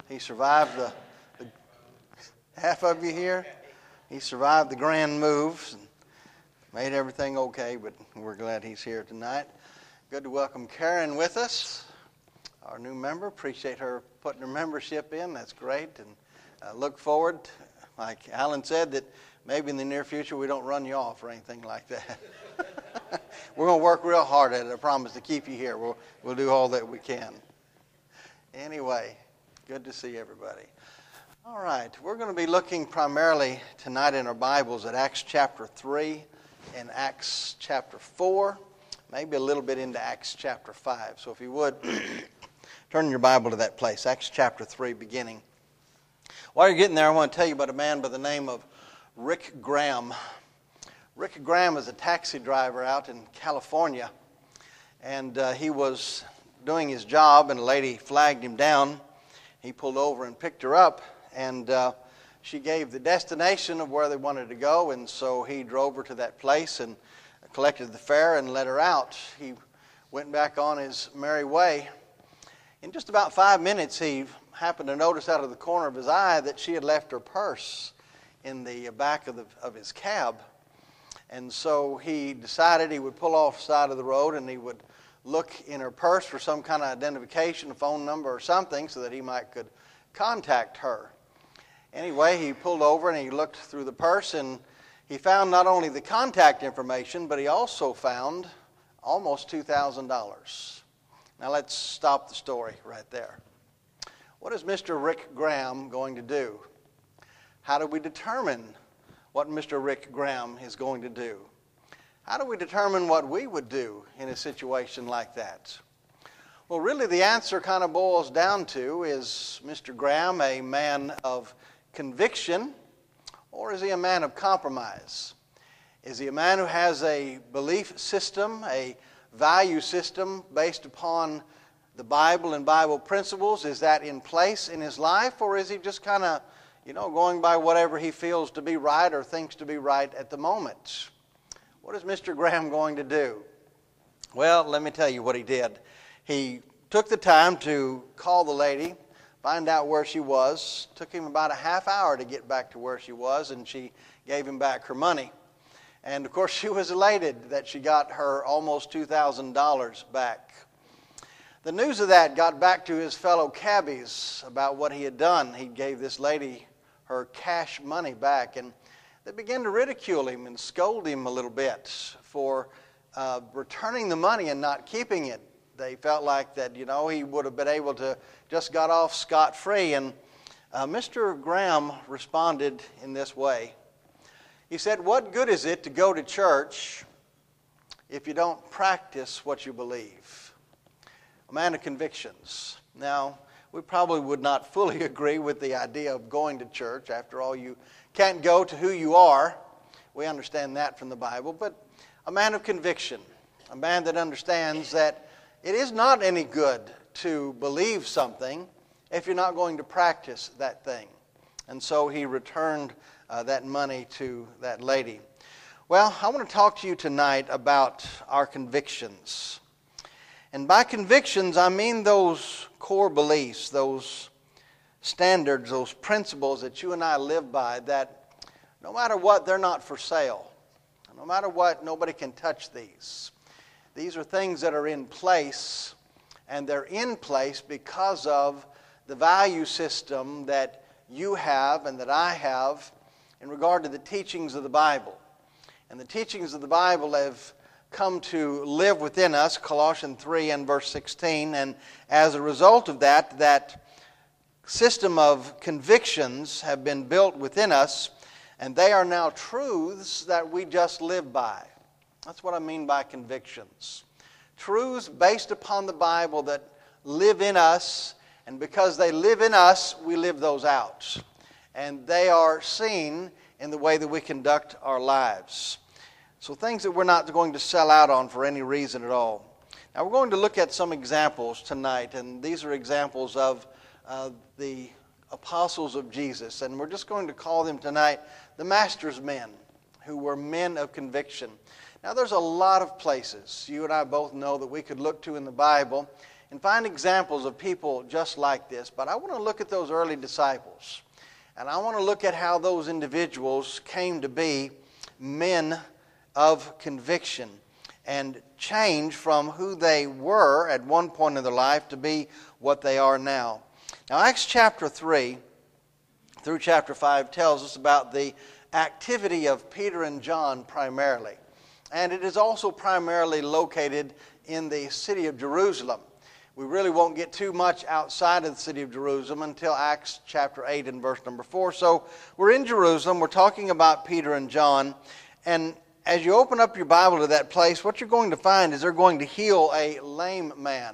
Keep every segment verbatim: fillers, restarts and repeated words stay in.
He survived the, the half of you here. He survived the grand moves and made everything okay, but we're glad he's here tonight. Good to welcome Karen with us, our new member. Appreciate her putting her membership in. That's great. And uh, look forward, like Alan said, that maybe in the near future we don't run you off or anything like that. We're going to work real hard at it, I promise, to keep you here. We'll, we'll do all that we can. Anyway, good to see everybody. All right, we're going to be looking primarily tonight in our Bibles at Acts chapter three and Acts chapter four, maybe a little bit into Acts chapter five. So if you would, turn your Bible to that place, Acts chapter three, beginning. While you're getting there, I want to tell you about a man by the name of Rick Graham. Rick Graham is a taxi driver out in California, and uh, he was doing his job, and a lady flagged him down. He pulled over and picked her up, and uh, she gave the destination of where they wanted to go, and so he drove her to that place and collected the fare and let her out. He went back on his merry way. In just about five minutes, he happened to notice out of the corner of his eye that she had left her purse in the back of, the, of his cab. And so he decided he would pull off the side of the road and he would look in her purse for some kind of identification, a phone number or something, so that he might could contact her. Anyway, he pulled over and he looked through the purse and he found not only the contact information, but he also found almost two thousand dollars. Now let's stop the story right there. What is Mister Rick Graham going to do? How do we determine what Mister Rick Graham is going to do? How do we determine what we would do in a situation like that? Well, really the answer kind of boils down to, is Mister Graham a man of conviction, or is he a man of compromise? Is he a man who has a belief system, a value system based upon the Bible and Bible principles? Is that in place in his life, or is he just kind of, you know, going by whatever he feels to be right or thinks to be right at the moment? What is Mister Graham going to do? Well, let me tell you what he did. He took the time to call the lady, find out where she was. Took him about a half hour to get back to where she was, and she gave him back her money. And of course, she was elated that she got her almost two thousand dollars back. The news of that got back to his fellow cabbies about what he had done. He gave this lady her cash money back, and they began to ridicule him and scold him a little bit for uh, returning the money and not keeping it. They felt like that, you know, he would have been able to just got off scot-free. And uh, Mister Graham responded in this way. He said, "What good is it to go to church if you don't practice what you believe?" A man of convictions. Now, we probably would not fully agree with the idea of going to church. After all, you can't go to who you are. We understand that from the Bible. But a man of conviction, a man that understands that it is not any good to believe something if you're not going to practice that thing. And so he returned uh, that money to that lady. Well, I want to talk to you tonight about our convictions. And by convictions, I mean those core beliefs, those standards, those principles that you and I live by, that no matter what, they're not for sale. No matter what, nobody can touch these. These are things that are in place, and they're in place because of the value system that you have and that I have in regard to the teachings of the Bible. And the teachings of the Bible have come to live within us, Colossians three and verse sixteen, and as a result of that, that system of convictions have been built within us, and they are now truths that we just live by. That's what I mean by convictions. Truths based upon the Bible that live in us, and because they live in us, we live those out. And they are seen in the way that we conduct our lives. So things that we're not going to sell out on for any reason at all. Now we're going to look at some examples tonight, and these are examples of uh, the apostles of Jesus. And we're just going to call them tonight the master's men, who were men of conviction. Now there's a lot of places you and I both know that we could look to in the Bible and find examples of people just like this. But I want to look at those early disciples. And I want to look at how those individuals came to be men of conviction and change from who they were at one point in their life to be what they are now. Now, Acts chapter three through chapter five tells us about the activity of Peter and John primarily. And it is also primarily located in the city of Jerusalem. We really won't get too much outside of the city of Jerusalem until Acts chapter eight and verse number four. So we're in Jerusalem. We're talking about Peter and John. And as you open up your Bible to that place, what you're going to find is they're going to heal a lame man.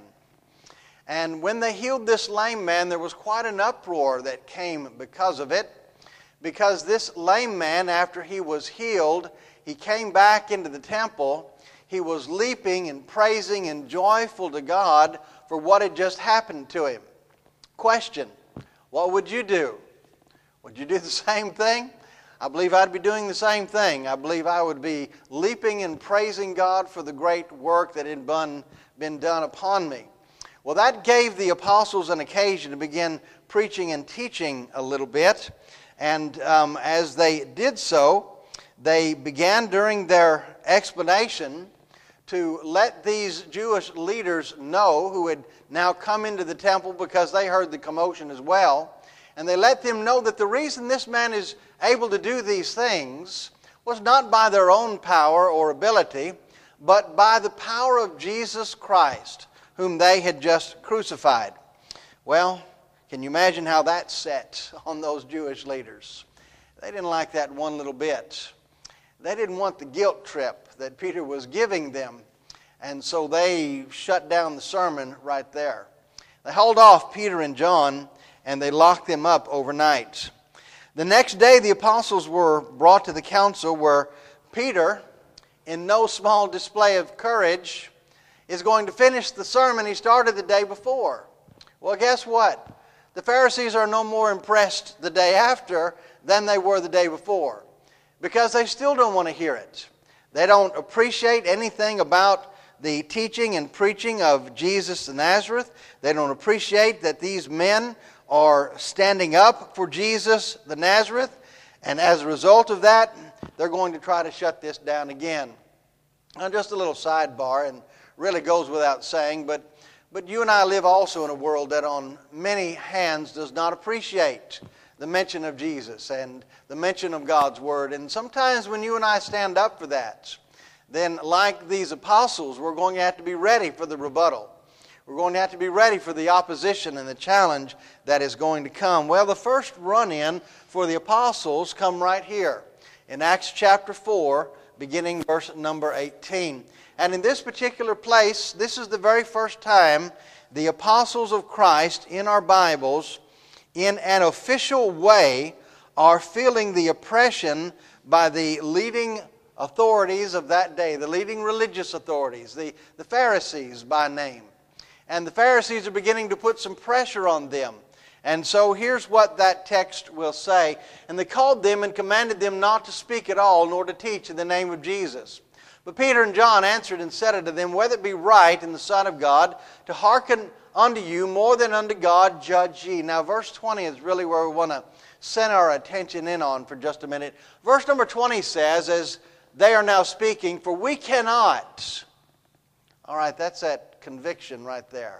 And when they healed this lame man, there was quite an uproar that came because of it. Because this lame man, after he was healed, he came back into the temple. He was leaping and praising and joyful to God for what had just happened to him. Question, what would you do? Would you do the same thing? I believe I'd be doing the same thing. I believe I would be leaping and praising God for the great work that had been, been done upon me. Well, that gave the apostles an occasion to begin preaching and teaching a little bit. And um, as they did so, they began during their explanation to let these Jewish leaders know, who had now come into the temple because they heard the commotion as well. And they let them know that the reason this man is able to do these things was not by their own power or ability, but by the power of Jesus Christ, whom they had just crucified. Well, can you imagine how that set on those Jewish leaders? They didn't like that one little bit. They didn't want the guilt trip that Peter was giving them, and so they shut down the sermon right there. They hauled off Peter and John, and they locked them up overnight. The next day, the apostles were brought to the council, where Peter, in no small display of courage, is going to finish the sermon he started the day before. Well, guess what? The Pharisees are no more impressed the day after than they were the day before, because they still don't want to hear it. They don't appreciate anything about the teaching and preaching of Jesus of Nazareth. They don't appreciate that these men are standing up for Jesus the Nazareth, and as a result of that, they're going to try to shut this down again. Now, just a little sidebar, and really goes without saying, but But you and I live also in a world that on many hands does not appreciate the mention of Jesus and the mention of God's Word. And sometimes when you and I stand up for that, then like these apostles, we're going to have to be ready for the rebuttal. We're going to have to be ready for the opposition and the challenge that is going to come. Well, the first run-in for the apostles come right here in Acts chapter four, beginning verse number eighteen. And in this particular place, this is the very first time the apostles of Christ in our Bibles, in an official way, are feeling the oppression by the leading authorities of that day, the leading religious authorities, the, the Pharisees by name. And the Pharisees are beginning to put some pressure on them. And so here's what that text will say. And they called them and commanded them not to speak at all, nor to teach in the name of Jesus. But Peter and John answered and said unto them, Whether it be right in the sight of God to hearken unto you more than unto God, judge ye. Now verse twenty is really where we want to center our attention in on for just a minute. Verse number twenty says, as they are now speaking, for we cannot. All right, that's that conviction right there.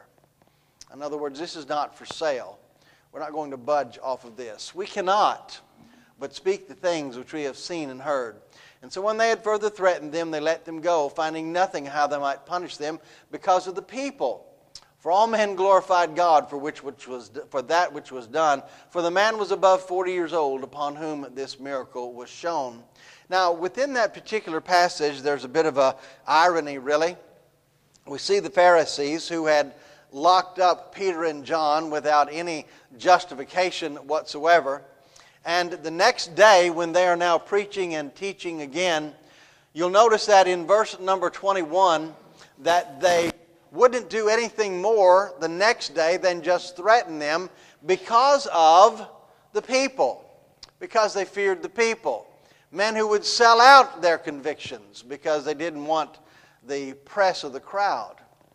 In other words, this is not for sale. We're not going to budge off of this. We cannot but speak the things which we have seen and heard. And so when they had further threatened them, they let them go, finding nothing how they might punish them because of the people. For all men glorified God for which, which was for that which was done. For the man was above forty years old upon whom this miracle was shown. Now, within that particular passage, there's a bit of a irony, really. We see the Pharisees who had locked up Peter and John without any justification whatsoever. And the next day, when they are now preaching and teaching again, you'll notice that in verse number twenty-one, that they wouldn't do anything more the next day than just threaten them because of the people, because they feared the people. Men who would sell out their convictions because they didn't want the press of the crowd.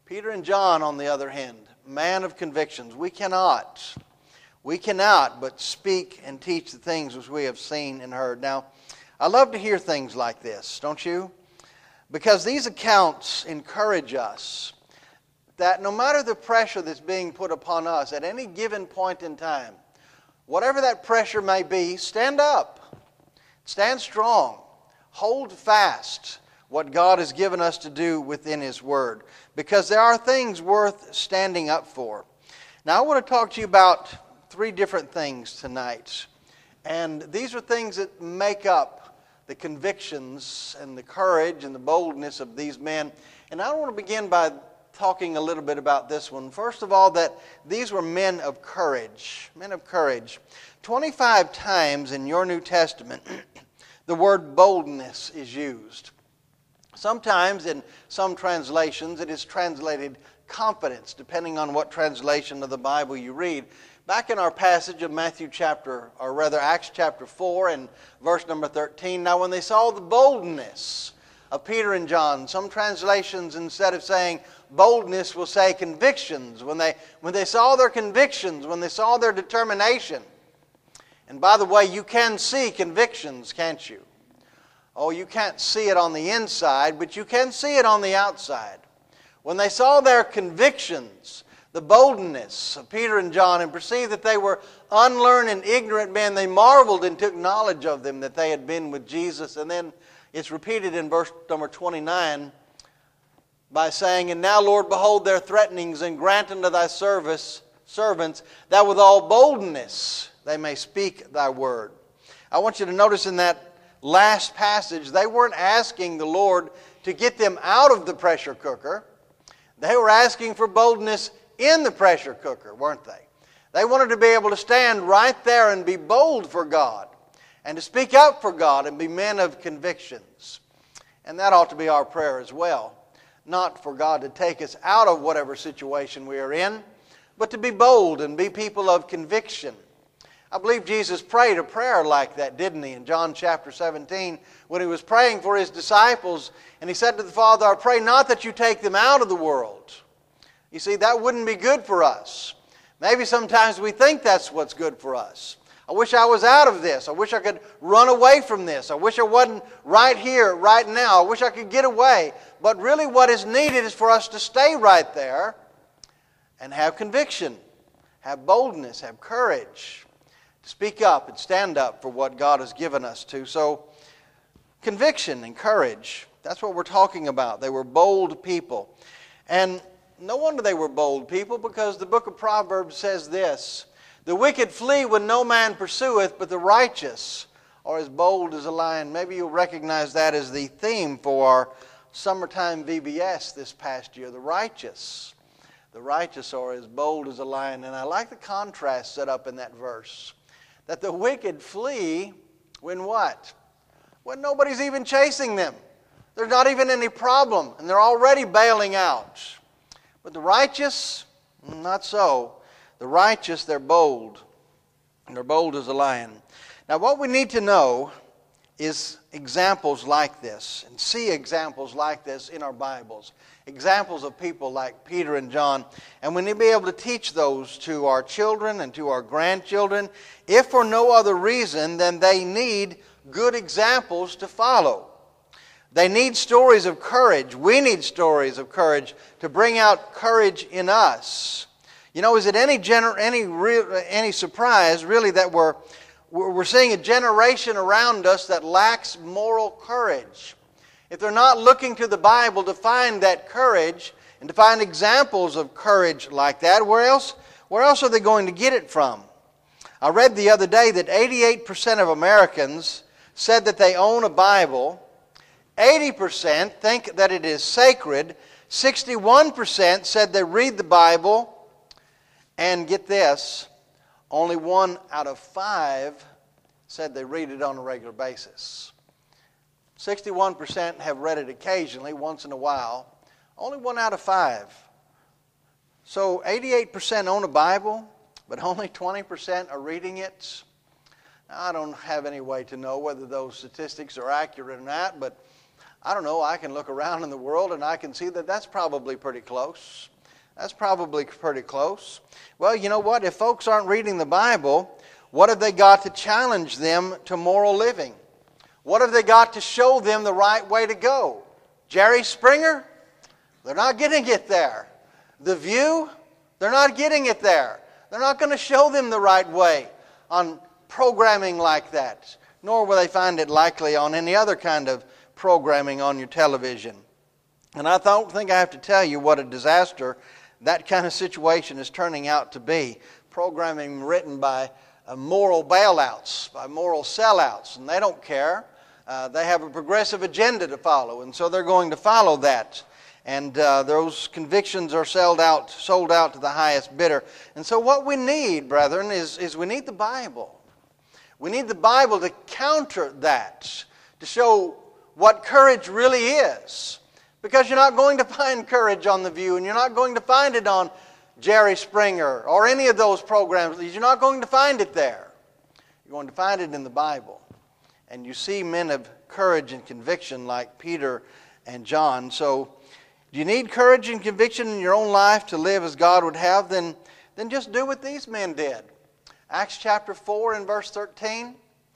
Peter and John, on the other hand, man of convictions. We cannot, we cannot but speak and teach the things which we have seen and heard. Now, I love to hear things like this, don't you? Because these accounts encourage us that no matter the pressure that's being put upon us at any given point in time, whatever that pressure may be, stand up, stand strong, hold fast what God has given us to do within His Word, because there are things worth standing up for. Now, I want to talk to you about three different things tonight, and these are things that make up the convictions and the courage and the boldness of these men. And I want to begin by talking a little bit about this one. First of all, that these were men of courage, men of courage. twenty-five times in your New Testament, the word boldness is used. Sometimes in some translations it is translated confidence, depending on what translation of the Bible you read. Back in our passage of Matthew chapter, or rather Acts chapter four and verse number thirteen, now when they saw the boldness of Peter and John, some translations instead of saying boldness will say convictions. When they, when they saw their convictions, when they saw their determination. And by the way, you can see convictions, can't you? Oh, you can't see it on the inside, but you can see it on the outside. When they saw their convictions, the boldness of Peter and John, and perceived that they were unlearned and ignorant men, they marveled and took knowledge of them, that they had been with Jesus. And then it's repeated in verse number twenty-nine by saying, and now, Lord, behold their threatenings, and grant unto thy service, servants that with all boldness they may speak thy word. I want you to notice in that last passage, they weren't asking the Lord to get them out of the pressure cooker. They were asking for boldness in the pressure cooker, weren't they? They wanted to be able to stand right there and be bold for God, and to speak up for God and be men of convictions. And that ought to be our prayer as well. Not for God to take us out of whatever situation we are in, but to be bold and be people of conviction. I believe Jesus prayed a prayer like that, didn't He? In John chapter seventeen, when He was praying for His disciples, and He said to the Father, I pray not that you take them out of the world. You see, that wouldn't be good for us. Maybe sometimes we think that's what's good for us. I wish I was out of this. I wish I could run away from this. I wish I wasn't right here, right now. I wish I could get away. But really what is needed is for us to stay right there and have conviction, have boldness, have courage. Speak up and stand up for what God has given us to. So, conviction and courage, that's what we're talking about. They were bold people. And no wonder they were bold people, because the book of Proverbs says this, the wicked flee when no man pursueth, but the righteous are as bold as a lion. Maybe you'll recognize that as the theme for our summertime V B S this past year, the righteous. The righteous are as bold as a lion. And I like the contrast set up in that verse. That the wicked flee when what? When nobody's even chasing them. There's not even any problem, and they're already bailing out. But the righteous, not so. The righteous, they're bold. And they're bold as a lion. Now what we need to know is examples like this, and see examples like this in our Bibles. Examples of people like Peter and John. And we need to be able to teach those to our children and to our grandchildren, if for no other reason than they need good examples to follow. They need stories of courage. We need stories of courage to bring out courage in us. You know, is it any gener- any re- any surprise really that we're we're seeing a generation around us that lacks moral courage? If they're not looking to the Bible to find that courage and to find examples of courage like that, where else, where else are they going to get it from? I read the other day that eighty-eight percent of Americans said that they own a Bible. eighty percent think that it is sacred. sixty-one percent said they read the Bible. And get this, only one out of five said they read it on a regular basis. sixty-one percent have read it occasionally, once in a while. Only one out of five. So eighty-eight percent own a Bible, but only twenty percent are reading it. Now, I don't have any way to know whether those statistics are accurate or not, but I don't know, I can look around in the world and I can see that that's probably pretty close. That's probably pretty close. Well, you know what? If folks aren't reading the Bible, what have they got to challenge them to moral living? What have they got to show them the right way to go? Jerry Springer? They're not getting it there. The View? They're not getting it there. They're not going to show them the right way on programming like that, nor will they find it likely on any other kind of programming on your television. And I don't think I have to tell you what a disaster that kind of situation is turning out to be. Programming written by uh, moral bailouts, by moral sellouts, and they don't care. Uh, they have a progressive agenda to follow, and so they're going to follow that. And uh, those convictions are sold out, sold out to the highest bidder. And so what we need, brethren, is, is we need the Bible. We need the Bible to counter that, to show what courage really is. Because you're not going to find courage on The View, and you're not going to find it on Jerry Springer or any of those programs. You're not going to find it there. You're going to find it in the Bible. And you see men of courage and conviction like Peter and John. So, do you need courage and conviction in your own life to live as God would have? Then, then just do what these men did. Acts chapter four and verse thirteen.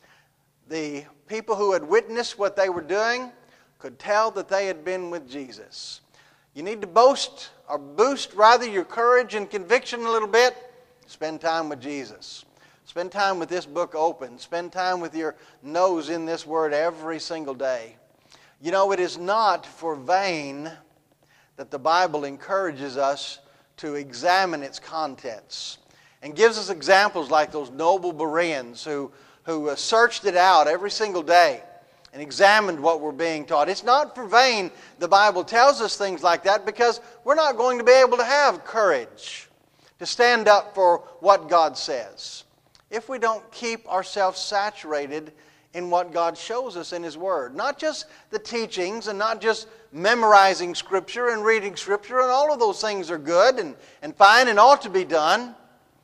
The people who had witnessed what they were doing could tell that they had been with Jesus. You need to boast or boost rather your courage and conviction a little bit. Spend time with Jesus. Spend time with this book open. Spend time with your nose in this word every single day. You know, it is not for vain that the Bible encourages us to examine its contents and gives us examples like those noble Bereans who, who searched it out every single day and examined what we're being taught. It's not for vain the Bible tells us things like that, because we're not going to be able to have courage to stand up for what God says if we don't keep ourselves saturated in what God shows us in His Word. Not just the teachings and not just memorizing Scripture and reading Scripture, and all of those things are good and, and fine and ought to be done,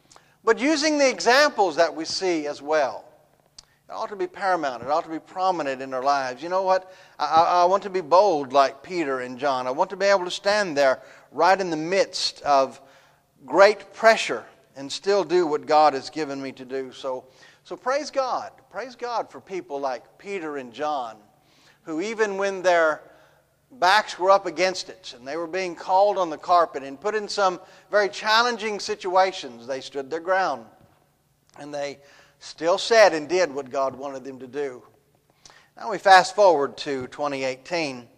but using the examples that we see as well. It ought to be paramount. It ought to be prominent in our lives. You know what? I, I want to be bold like Peter and John. I want to be able to stand there right in the midst of great pressure and still do what God has given me to do. So, so praise God. Praise God for people like Peter and John, who even when their backs were up against it and they were being called on the carpet and put in some very challenging situations, they stood their ground. And they still said and did what God wanted them to do. Now we fast forward to twenty eighteen,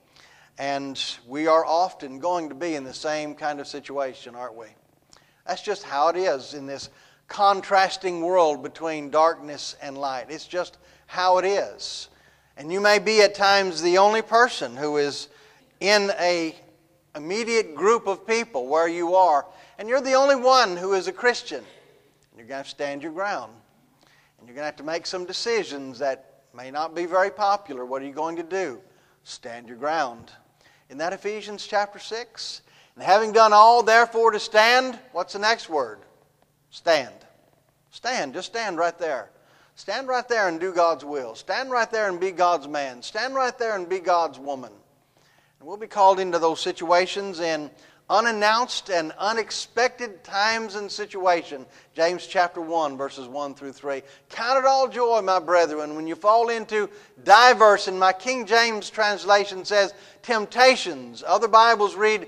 and we are often going to be in the same kind of situation, aren't we? That's just how it is in this contrasting world between darkness and light. It's just how it is. And you may be at times the only person who is in an immediate group of people where you are, and you're the only one who is a Christian. You're going to have to stand your ground. And you're going to have to make some decisions that may not be very popular. What are you going to do? Stand your ground. Isn't that Ephesians chapter six? And having done all, therefore, to stand, what's the next word? Stand. Stand. Just stand right there. Stand right there and do God's will. Stand right there and be God's man. Stand right there and be God's woman. And we'll be called into those situations in unannounced and unexpected times and situations. James chapter one, verses one through three. Count it all joy, my brethren, when you fall into diverse, and my King James translation says temptations. Other Bibles read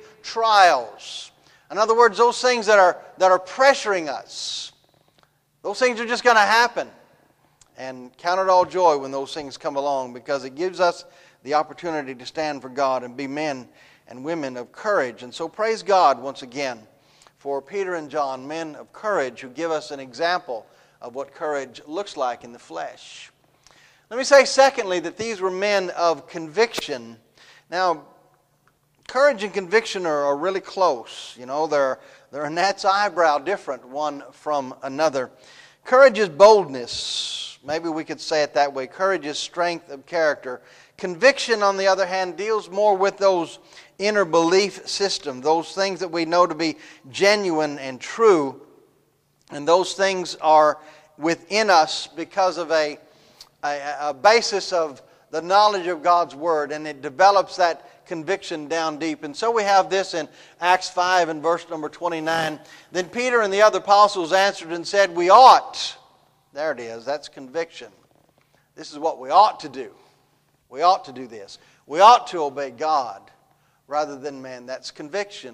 trials. In other words, those things that are, that are pressuring us. Those things are just going to happen. And count it all joy when those things come along, because it gives us the opportunity to stand for God and be men and women of courage. And so praise God once again for Peter and John, men of courage who give us an example of what courage looks like in the flesh. Let me say secondly that these were men of conviction. Now, courage and conviction are, are really close. You know, they're, they're a gnat's eyebrow different one from another. Courage is boldness. Maybe we could say it that way. Courage is strength of character. Conviction, on the other hand, deals more with those inner belief system, those things that we know to be genuine and true. And those things are within us because of a, a, a basis of the knowledge of God's Word, and it develops that conviction down deep. And so we have this in Acts five and verse number twenty-nine. Then Peter and the other apostles answered and said, we ought. There it is. That's conviction. This is what we ought to do. We ought to do this. We ought to obey God rather than man. That's conviction.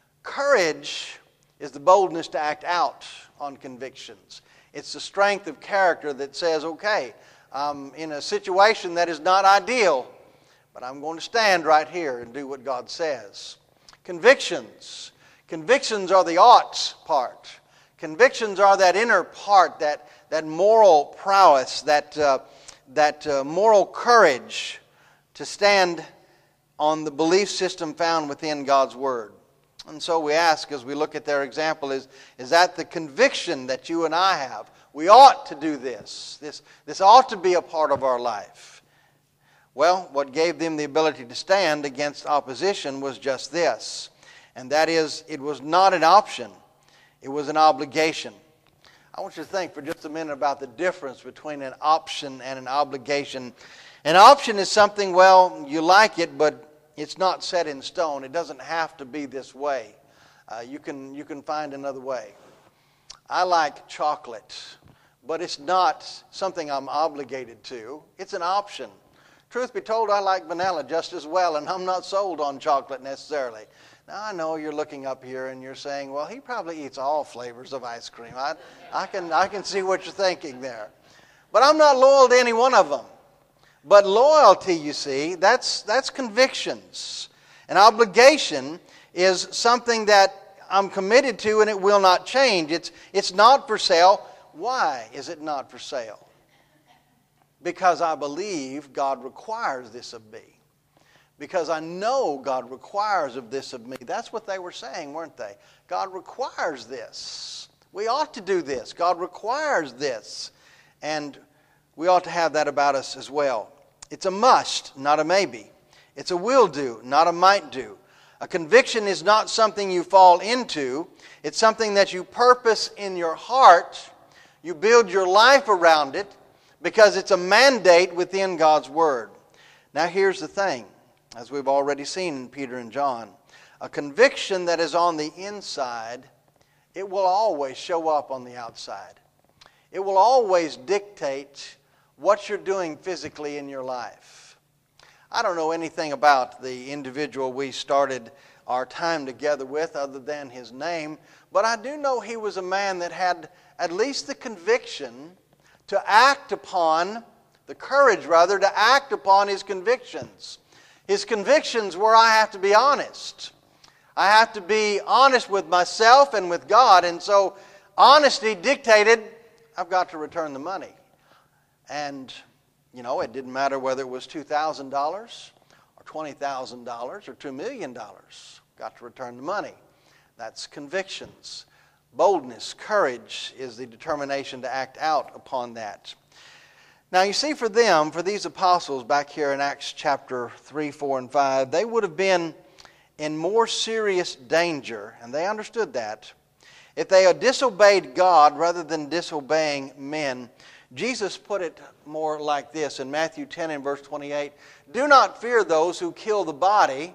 Courage is the boldness to act out on convictions. It's the strength of character that says, okay, I'm in a situation that is not ideal, but I'm going to stand right here and do what God says. Convictions. Convictions are the oughts part. Convictions are that inner part, that, that moral prowess, that, uh, that uh, moral courage to stand on the belief system found within God's Word. And so we ask, as we look at their example, is, is that the conviction that you and I have? We ought to do this. This, this ought to be a part of our life. Well, what gave them the ability to stand against opposition was just this. And that is, it was not an option. It was an obligation. I want you to think for just a minute about the difference between an option and an obligation. An option is something, well, you like it, but it's not set in stone. It doesn't have to be this way. Uh, you can, you can find another way. I like chocolate, but it's not something I'm obligated to. It's an option. Truth be told, I like vanilla just as well, and I'm not sold on chocolate necessarily. Now, I know you're looking up here and you're saying, well, he probably eats all flavors of ice cream. I, I, can, I can see what you're thinking there. But I'm not loyal to any one of them. But loyalty, you see, that's, that's convictions. An obligation is something that I'm committed to and it will not change. It's, it's not for sale. Why is it not for sale? Because I believe God requires this of me. Because I know God requires of this of me. That's what they were saying, weren't they? God requires this. We ought to do this. God requires this. And we ought to have that about us as well. It's a must, not a maybe. It's a will do, not a might do. A conviction is not something you fall into. It's something that you purpose in your heart. You build your life around it because it's a mandate within God's Word. Now here's the thing, as we've already seen in Peter and John. A conviction that is on the inside, it will always show up on the outside. It will always dictate what you're doing physically in your life. I don't know anything about the individual we started our time together with other than his name, but I do know he was a man that had at least the conviction to act upon, the courage rather, to act upon his convictions. His convictions were, I have to be honest. I have to be honest with myself and with God, and so honesty dictated, I've got to return the money. And, you know, it didn't matter whether it was two thousand dollars or twenty thousand dollars or two million dollars. Got to return the money. That's convictions. Boldness, courage is the determination to act out upon that. Now, you see, for them, for these apostles back here in Acts chapter three, four, and five, they would have been in more serious danger, and they understood that, if they had disobeyed God rather than disobeying men. Jesus put it more like this in Matthew ten and verse twenty-eight. Do not fear those who kill the body,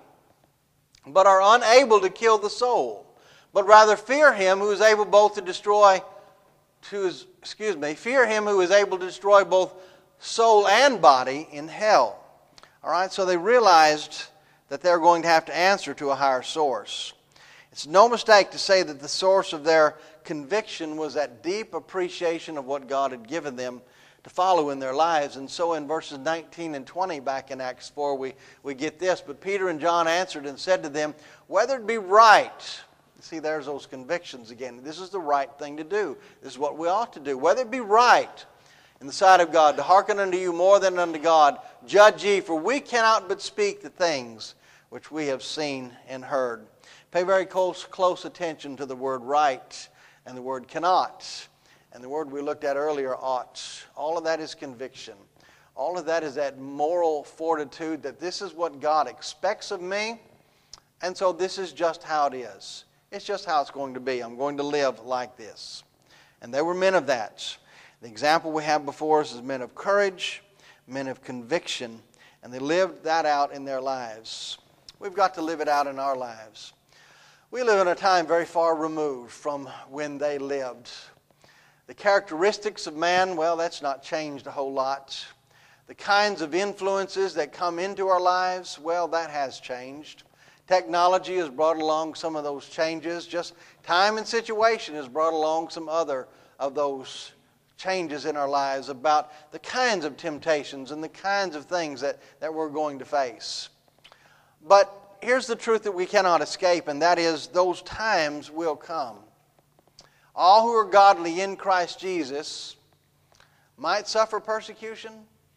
but are unable to kill the soul. But rather fear him who is able both to destroy, to, excuse me, fear him who is able to destroy both soul and body in hell. All right, so they realized that they're going to have to answer to a higher source. It's no mistake to say that the source of their conviction was that deep appreciation of what God had given them to follow in their lives. And so in verses nineteen and twenty back in Acts four, we, we get this. But Peter and John answered and said to them, whether it be right. See, there's those convictions again. This is the right thing to do. This is what we ought to do. Whether it be right in the sight of God to hearken unto you more than unto God, judge ye, for we cannot but speak the things which we have seen and heard. Pay very close, close attention to the word right and the word cannot. And the word we looked at earlier, ought. All of that is conviction. All of that is that moral fortitude that this is what God expects of me, and so this is just how it is. It's just how it's going to be. I'm going to live like this. And they were men of that. The example we have before us is men of courage, men of conviction, and they lived that out in their lives. We've got to live it out in our lives. We live in a time very far removed from when they lived. The characteristics of man, well, that's not changed a whole lot. The kinds of influences that come into our lives, well, that has changed. Technology has brought along some of those changes. Just time and situation has brought along some other of those changes in our lives about the kinds of temptations and the kinds of things that, that we're going to face. But here's the truth that we cannot escape, and that is those times will come. All who are godly in Christ Jesus might suffer persecution.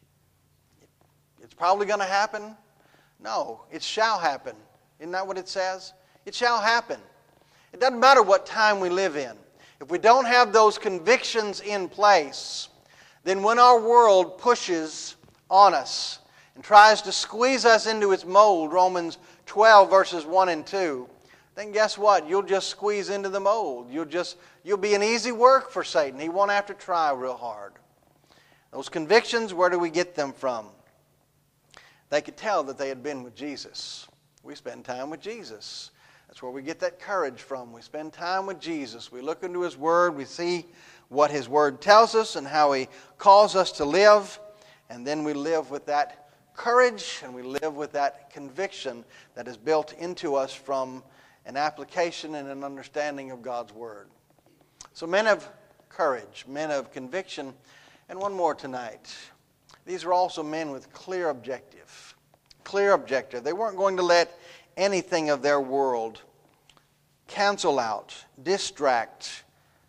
It's probably going to happen. No, it shall happen. Isn't that what it says? It shall happen. It doesn't matter what time we live in. If we don't have those convictions in place, then when our world pushes on us and tries to squeeze us into its mold, Romans twelve verses one and two, then guess what? You'll just squeeze into the mold. You'll just you'll be an easy work for Satan. He won't have to try real hard. Those convictions, where do we get them from? They could tell that they had been with Jesus. We spend time with Jesus. That's where we get that courage from. We spend time with Jesus. We look into His Word. We see what His Word tells us and how He calls us to live. And then we live with that courage and we live with that conviction that is built into us from an application and an understanding of God's Word. So men of courage, men of conviction, and one more tonight. These are also men with clear objective. Clear objective. They weren't going to let anything of their world cancel out, distract,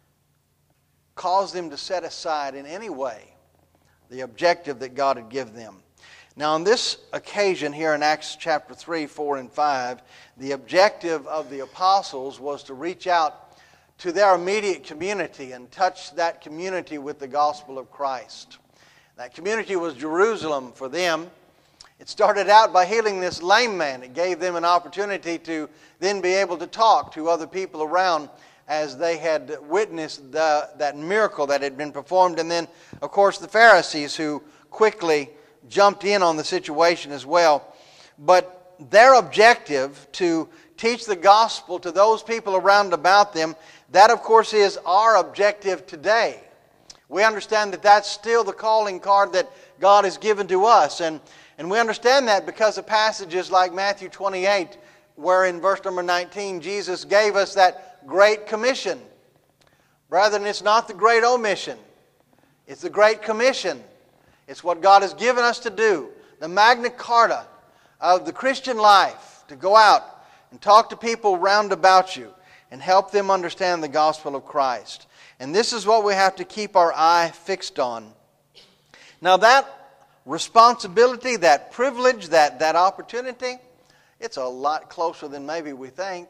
cause them to set aside in any way the objective that God had given them. Now on this occasion here in Acts chapter three, four, and five, the objective of the apostles was to reach out to their immediate community and touch that community with the gospel of Christ. That community was Jerusalem for them. It started out by healing this lame man. It gave them an opportunity to then be able to talk to other people around as they had witnessed the, that miracle that had been performed. And then, of course, the Pharisees who quickly jumped in on the situation as well. But their objective to teach the gospel to those people around about them, that, of course, is our objective today. We understand that that's still the calling card that God has given to us. And, and we understand that because of passages like Matthew twenty-eight, where in verse number nineteen, Jesus gave us that great commission. Brethren, it's not the great omission. It's the great commission. It's what God has given us to do. The Magna Carta of the Christian life. To go out and talk to people round about you and help them understand the gospel of Christ. And this is what we have to keep our eye fixed on. Now that responsibility, that privilege, that, that opportunity, it's a lot closer than maybe we think.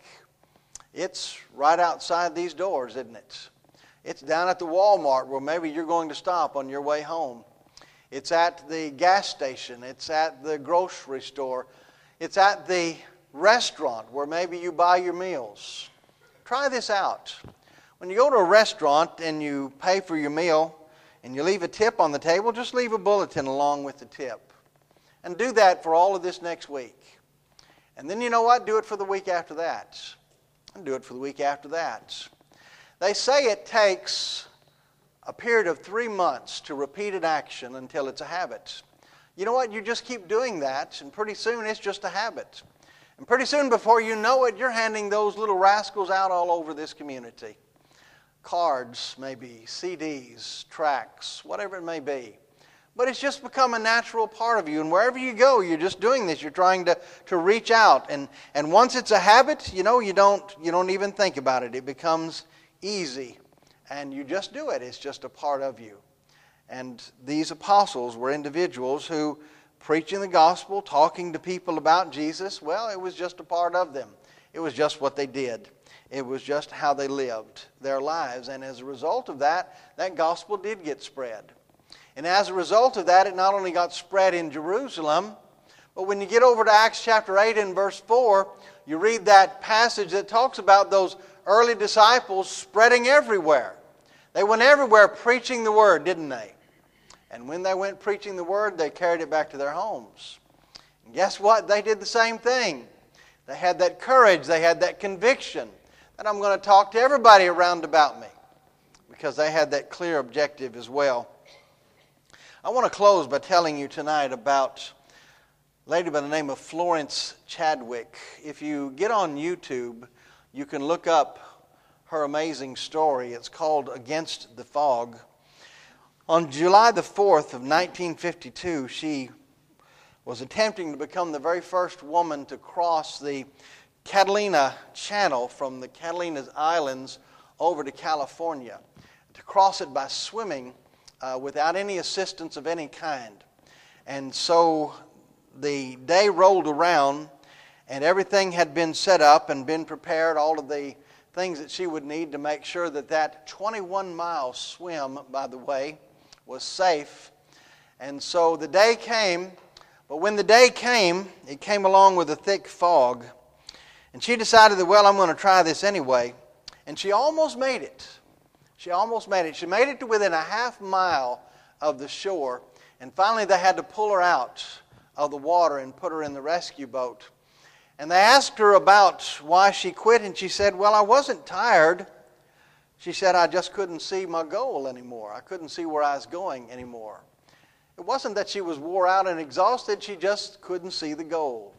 It's right outside these doors, isn't it? It's down at the Walmart where maybe you're going to stop on your way home. It's at the gas station. It's at the grocery store. It's at the restaurant where maybe you buy your meals. Try this out. When you go to a restaurant and you pay for your meal and you leave a tip on the table, just leave a bulletin along with the tip. And do that for all of this next week. And then you know what? Do it for the week after that. And do it for the week after that. They say it takes a period of three months to repeat an action until it's a habit. You know what? You just keep doing that, and pretty soon it's just a habit. And pretty soon, before you know it, you're handing those little rascals out all over this community. Cards, maybe, C Ds, tracts, whatever it may be. But it's just become a natural part of you. And wherever you go, you're just doing this. You're trying to, to reach out. And, and once it's a habit, you know, you don't, you don't even think about it. It becomes easy. And you just do it. It's just a part of you. And these apostles were individuals who, preaching the gospel, talking to people about Jesus, well, it was just a part of them. It was just what they did. It was just how they lived their lives. And as a result of that, that gospel did get spread. And as a result of that, it not only got spread in Jerusalem, but when you get over to Acts chapter eight and verse four, you read that passage that talks about those early disciples spreading everywhere. They went everywhere preaching the word, didn't they? And when they went preaching the word, they carried it back to their homes. And guess what? They did the same thing. They had that courage, they had that conviction that I'm going to talk to everybody around about me, because they had that clear objective as well. I want to close by telling you tonight about a lady by the name of Florence Chadwick. If you get on YouTube, you can look up her amazing story. It's called Against the Fog. On July the fourth of nineteen fifty-two, she was attempting to become the very first woman to cross the Catalina Channel from the Catalina's Islands over to California, to cross it by swimming uh, without any assistance of any kind. And so the day rolled around, and everything had been set up and been prepared, all of the things that she would need to make sure that that twenty-one mile swim, by the way, was safe. And so the day came, but when the day came, it came along with a thick fog. And she decided that, well, I'm going to try this anyway. And she almost made it. She almost made it. She made it to within a half mile of the shore. And finally they had to pull her out of the water and put her in the rescue boat. And they asked her about why she quit, and she said, well, I wasn't tired. She said, I just couldn't see my goal anymore. I couldn't see where I was going anymore. It wasn't that she was wore out and exhausted, she just couldn't see the goal.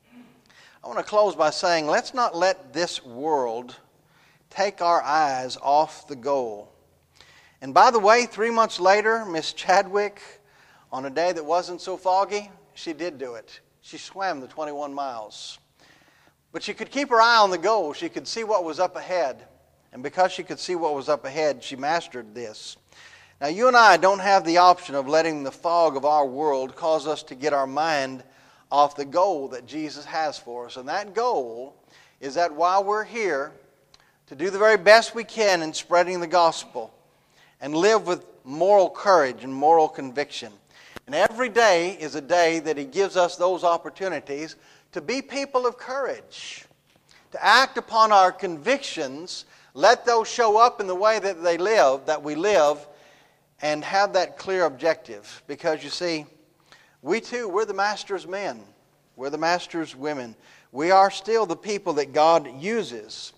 I want to close by saying, let's not let this world take our eyes off the goal. And by the way, three months later, Miss Chadwick, on a day that wasn't so foggy, she did do it. She swam the twenty-one miles. But she could keep her eye on the goal. She could see what was up ahead. And because she could see what was up ahead, she mastered this. Now, you and I don't have the option of letting the fog of our world cause us to get our mind off the goal that Jesus has for us. And that goal is that while we're here, to do the very best we can in spreading the gospel and live with moral courage and moral conviction. And every day is a day that He gives us those opportunities to be people of courage, to act upon our convictions, let those show up in the way that they live, that we live, and have that clear objective. Because you see, we too, we're the Master's men. We're the Master's women. We are still the people that God uses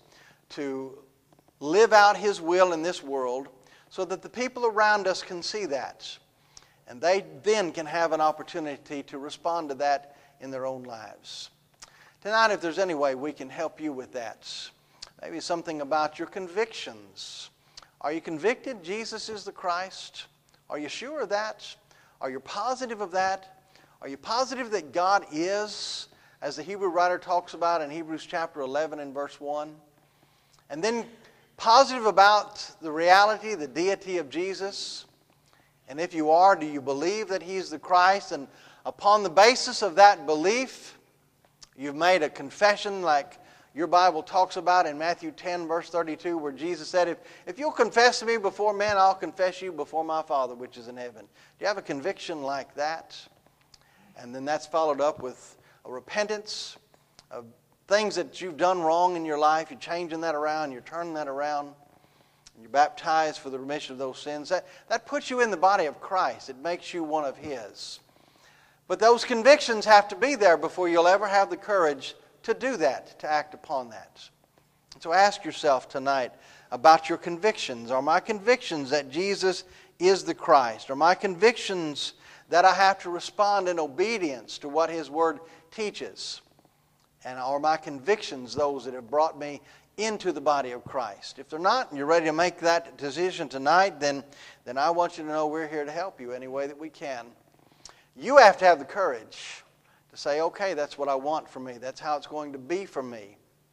to live out His will in this world so that the people around us can see that. And they then can have an opportunity to respond to that in their own lives. Tonight, if there's any way we can help you with that, maybe something about your convictions. Are you convicted Jesus is the Christ? Are you sure of that? Are you positive of that? Are you positive that God is, as the Hebrew writer talks about in Hebrews chapter eleven and verse one? And then positive about the reality, the deity of Jesus? And if you are, do you believe that He's the Christ? And upon the basis of that belief, you've made a confession like your Bible talks about in Matthew ten, verse thirty-two, where Jesus said, if, if you'll confess to me before men, I'll confess you before my Father which is in heaven. Do you have a conviction like that? And then that's followed up with a repentance of things that you've done wrong in your life. You're changing that around. You're turning that around. You're baptized for the remission of those sins. That, that puts you in the body of Christ. It makes you one of His. But those convictions have to be there before you'll ever have the courage to do that, to act upon that. So ask yourself tonight about your convictions. Are my convictions that Jesus is the Christ? Are my convictions that I have to respond in obedience to what His Word teaches? And are my convictions those that have brought me into the body of Christ? If they're not, and you're ready to make that decision tonight, then, then I want you to know we're here to help you any way that we can. You have to have the courage to say, okay, that's what I want for me. That's how it's going to be for me.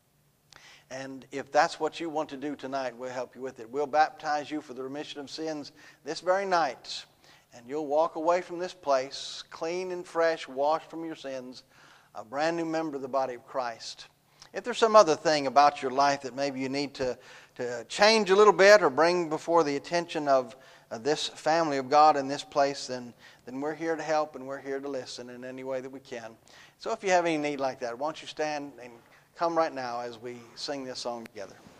And if that's what you want to do tonight, we'll help you with it. We'll baptize you for the remission of sins this very night. And you'll walk away from this place clean and fresh, washed from your sins, a brand new member of the body of Christ. If there's some other thing about your life that maybe you need to, to change a little bit or bring before the attention of, of this family of God in this place, then, then we're here to help and we're here to listen in any way that we can. So if you have any need like that, why don't you stand and come right now as we sing this song together.